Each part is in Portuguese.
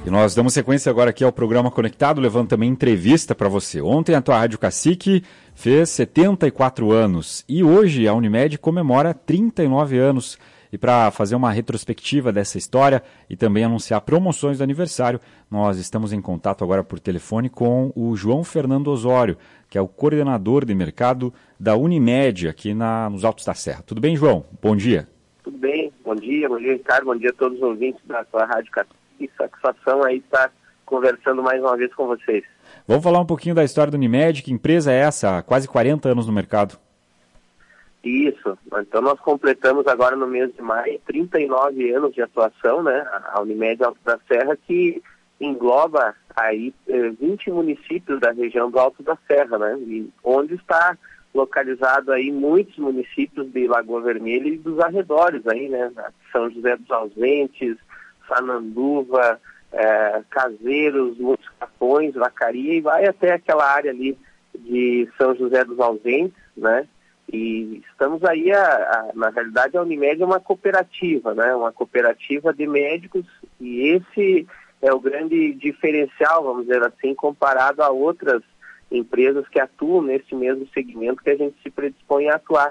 E nós damos sequência agora aqui ao programa Conectado, levando também entrevista para você. Ontem a tua Rádio Cacique fez 74 anos e hoje a Unimed comemora 39 anos. E para fazer uma retrospectiva dessa história e também anunciar promoções do aniversário, nós estamos em contato agora por telefone com o João Fernando Osório, que é o coordenador de mercado da Unimed aqui nos Altos da Serra. Tudo bem, João? Bom dia. Tudo bem, bom dia, Ricardo, bom dia a todos os ouvintes da tua Rádio Cacique. Que satisfação aí estar conversando mais uma vez com vocês. Vamos falar um pouquinho da história da Unimed. Que empresa é essa? Há quase 40 anos no mercado. Isso, então nós completamos agora no mês de maio 39 anos de atuação, né? A Unimed Alto da Serra, que engloba aí 20 municípios da região do Alto da Serra, né? E onde está localizado aí muitos municípios de Lagoa Vermelha e dos arredores aí, né? São José dos Ausentes, Sananduva, Caseiros, Muitos Capões, Vacaria, e vai até aquela área ali de São José dos Ausentes, né? E estamos aí, na realidade, a Unimed é uma cooperativa, né? Uma cooperativa de médicos, e esse é o grande diferencial, vamos dizer assim, comparado a outras empresas que atuam nesse mesmo segmento que a gente se predispõe a atuar.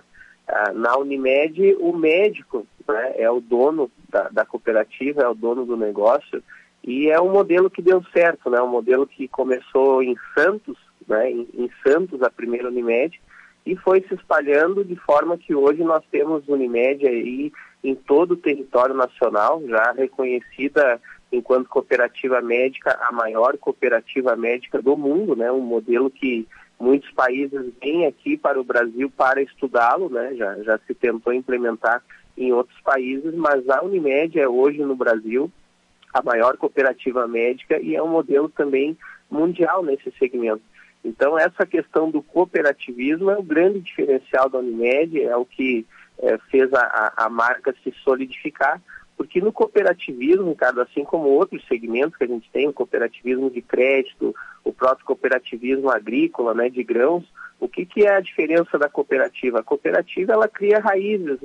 Na Unimed, o médico, né, é o dono da cooperativa, é o dono do negócio, e é um modelo que deu certo, né? Um modelo que começou em Santos, né? Em Santos, a primeira Unimed, e foi se espalhando de forma que hoje nós temos Unimed aí em todo o território nacional, já reconhecida enquanto cooperativa médica, a maior cooperativa médica do mundo, né? Um modelo que muitos países vêm aqui para o Brasil para estudá-lo, né? Já se tentou implementar em outros países, mas a Unimed é hoje no Brasil a maior cooperativa médica e é um modelo também mundial nesse segmento. Então essa questão do cooperativismo é o grande diferencial da Unimed, é o que fez a marca se solidificar, porque no cooperativismo, Ricardo, assim como outros segmentos que a gente tem, o cooperativismo de crédito, o próprio cooperativismo agrícola, né, de grãos, o que é a diferença da cooperativa? A cooperativa, ela cria raízes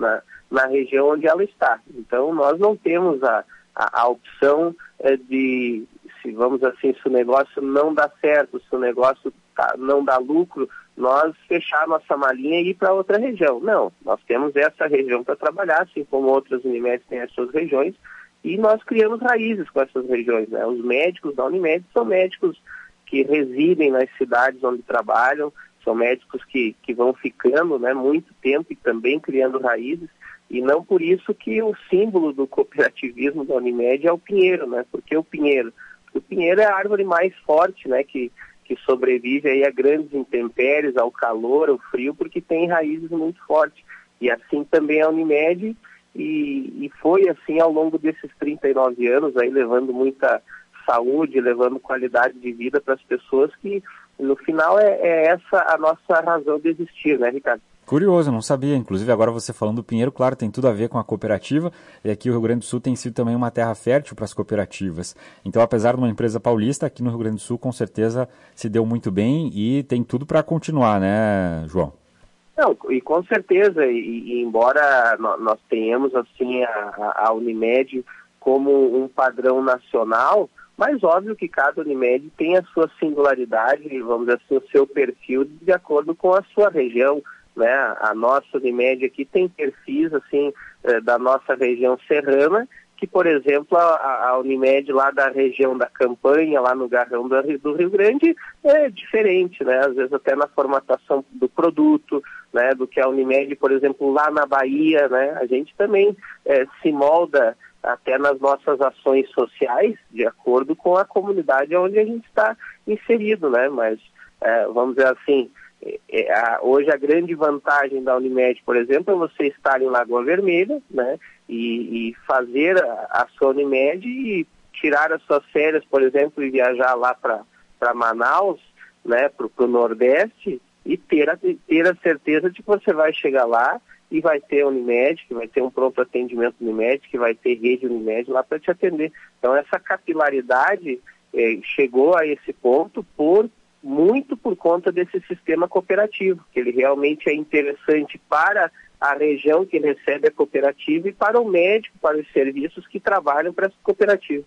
na região onde ela está. Então, nós não temos a opção de, se vamos assim, se o negócio não dá certo, se o negócio não dá lucro, nós fechar nossa malinha e ir para outra região. Não, nós temos essa região para trabalhar, assim como outras Unimed têm as suas regiões, e nós criamos raízes com essas regiões, né? Os médicos da Unimed são médicos que residem nas cidades onde trabalham, são médicos que vão ficando, né, muito tempo e também criando raízes, e não por isso que o símbolo do cooperativismo da Unimed é o pinheiro, né? Porque o pinheiro é a árvore mais forte, né, que sobrevive aí a grandes intempéries, ao calor, ao frio, porque tem raízes muito fortes. E assim também a Unimed, e foi assim ao longo desses 39 anos, aí levando muita saúde, levando qualidade de vida para as pessoas, que no final é essa a nossa razão de existir, né, Ricardo? Curioso, não sabia. Inclusive, agora você falando do Pinheiro, claro, tem tudo a ver com a cooperativa. E aqui o Rio Grande do Sul tem sido também uma terra fértil para as cooperativas. Então, apesar de uma empresa paulista, aqui no Rio Grande do Sul, com certeza, se deu muito bem e tem tudo para continuar, né, João? Não, e com certeza, e embora nós tenhamos, assim, a Unimed como um padrão nacional, mas óbvio que cada Unimed tem a sua singularidade, vamos dizer assim, o seu perfil de acordo com a sua região, né? A nossa Unimed aqui tem perfis assim da nossa região serrana, que, por exemplo, a Unimed lá da região da Campanha, lá no Garrão do Rio Grande, é diferente, né? Às vezes até na formatação do produto, né? Do que a Unimed, por exemplo, lá na Bahia, né? A gente também se molda até nas nossas ações sociais, de acordo com a comunidade onde a gente está inserido, né? Mas, vamos dizer assim, hoje a grande vantagem da Unimed, por exemplo, é você estar em Lagoa Vermelha, né, e fazer a sua Unimed e tirar as suas férias, por exemplo, e viajar lá para Manaus, né, para o Nordeste, e ter a certeza de que você vai chegar lá e vai ter Unimed, que vai ter um pronto atendimento Unimed, que vai ter rede Unimed lá para te atender. Então essa capilaridade chegou a esse ponto muito por conta desse sistema cooperativo, que ele realmente é interessante para a região que recebe a cooperativa e para o médico, para os serviços que trabalham para essa cooperativa.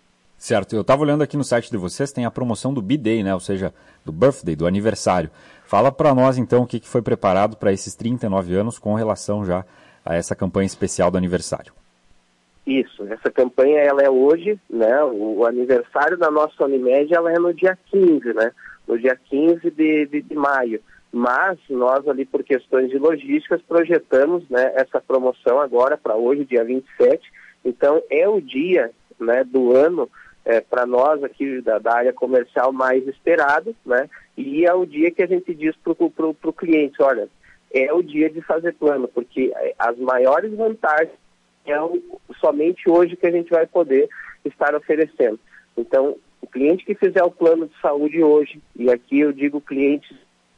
Certo, eu estava olhando aqui no site de vocês, tem a promoção do B-Day, né? Ou seja, do birthday, do aniversário. Fala para nós então o que foi preparado para esses 39 anos com relação já a essa campanha especial do aniversário. Isso, essa campanha ela é hoje, né? O aniversário da nossa Unimed ela é no dia 15, né? No dia 15 de maio. Mas nós ali por questões de logísticas projetamos, né, essa promoção agora para hoje, dia 27. Então é o dia, né, do ano para nós aqui da área comercial mais esperado, né? E é o dia que a gente diz para o cliente, olha, é o dia de fazer plano, porque as maiores vantagens somente hoje que a gente vai poder estar oferecendo. Então, o cliente que fizer o plano de saúde hoje, e aqui eu digo cliente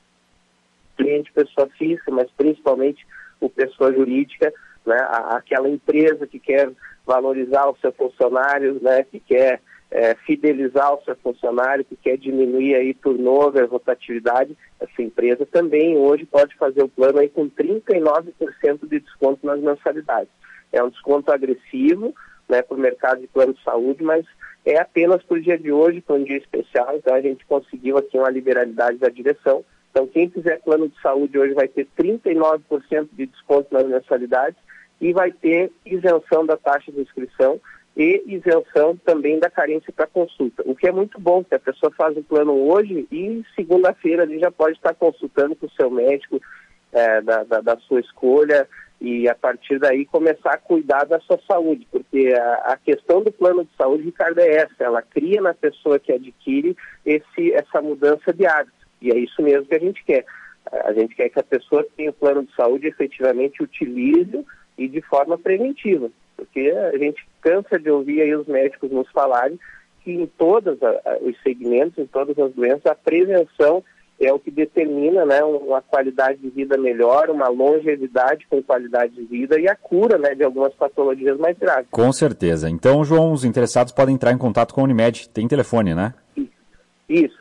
pessoa física, mas principalmente o pessoa jurídica, né, aquela empresa que quer valorizar o seu funcionário, né, que quer fidelizar o seu funcionário, que quer diminuir aí turnover, rotatividade, essa empresa também hoje pode fazer o plano aí com 39% de desconto nas mensalidades. É um desconto agressivo, né, para o mercado de plano de saúde, mas é apenas para o dia de hoje, para um dia especial, então a gente conseguiu aqui uma liberalidade da direção. Então quem fizer plano de saúde hoje vai ter 39% de desconto nas mensalidades e vai ter isenção da taxa de inscrição e isenção também da carência para consulta. O que é muito bom, que a pessoa faz o plano hoje e segunda-feira ali já pode estar consultando com o seu médico da sua escolha, e a partir daí começar a cuidar da sua saúde, porque a questão do plano de saúde, Ricardo, é essa, ela cria na pessoa que adquire essa mudança de hábito, e é isso mesmo que a gente quer. A gente quer que a pessoa que tem o plano de saúde efetivamente utilize e de forma preventiva, porque a gente cansa de ouvir aí os médicos nos falarem que em todos os segmentos, em todas as doenças, a prevenção é o que determina, né, uma qualidade de vida melhor, uma longevidade com qualidade de vida e a cura, né, de algumas patologias mais graves. Com certeza. Então, João, os interessados podem entrar em contato com a Unimed. Tem telefone, né? Isso,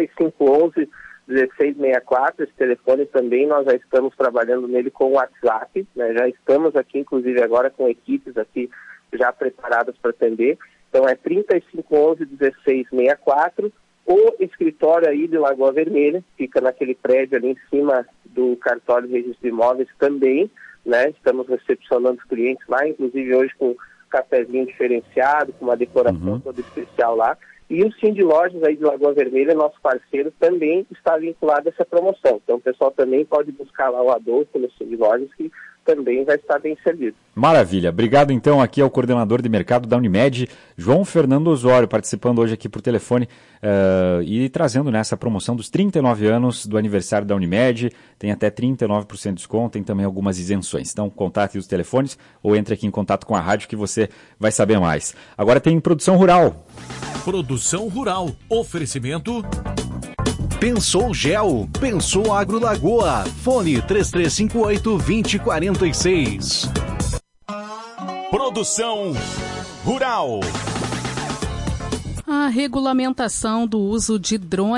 3511-1664, esse telefone também nós já estamos trabalhando nele com o WhatsApp, né, já estamos aqui, inclusive agora com equipes aqui já preparadas para atender. Então é 3511-1664. O escritório aí de Lagoa Vermelha, fica naquele prédio ali em cima do cartório de registro de imóveis também, né? Estamos recepcionando os clientes lá, inclusive hoje com um cafezinho diferenciado, com uma decoração toda especial lá. E o Sim de Lojas aí de Lagoa Vermelha, nosso parceiro, também está vinculado a essa promoção. Então o pessoal também pode buscar lá o Adolfo no Sim de Lojas, que também vai estar bem servido. Maravilha. Obrigado, então, aqui ao coordenador de mercado da Unimed, João Fernando Osório, participando hoje aqui por telefone e trazendo nessa promoção dos 39 anos do aniversário da Unimed. Tem até 39% de desconto, tem também algumas isenções. Então, contate os telefones ou entre aqui em contato com a rádio que você vai saber mais. Agora tem Produção Rural. Produção Rural. Oferecimento... Pensou Gel, Pensou Agro Lagoa, fone 3358-2046. Produção Rural. A regulamentação do uso de drones